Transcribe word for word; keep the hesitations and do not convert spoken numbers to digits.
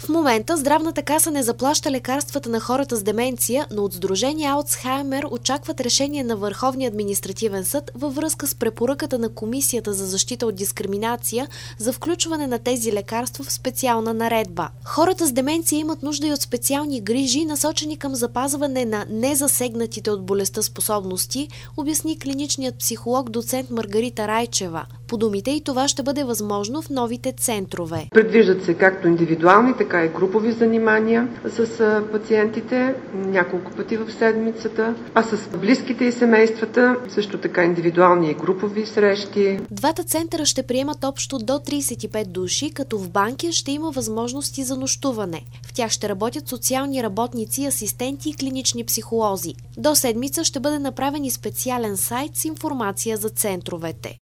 момента Здравната каса не заплаща лекарствата на хората с деменция, но от Сдружение Алцхаймер очакват решение на Върховния административен съд във връзка с препоръката на Комисията за защита от дискриминация за включване на тези лекарства в специална наредба. Хората с деменция имат нужда и от специални грижи, насочени към запазване на незасегнатите от болестта способности, обясни клиничният психолог доцент Маргарита Райчева. По думите и това ще бъде възможно в новите центрове. Предвиждат се както индивидуални, така и групови занимания с пациентите няколко пъти в седмицата, а с близките и семействата също така индивидуални и групови срещи. Двата центъра ще приемат общо до трийсет и пет души, като в Банкя ще има възможности за нощуване. В тях ще работят социални работници, асистенти и клинични психолози. До седмица ще бъде направен и специален сайт с информация за центровете.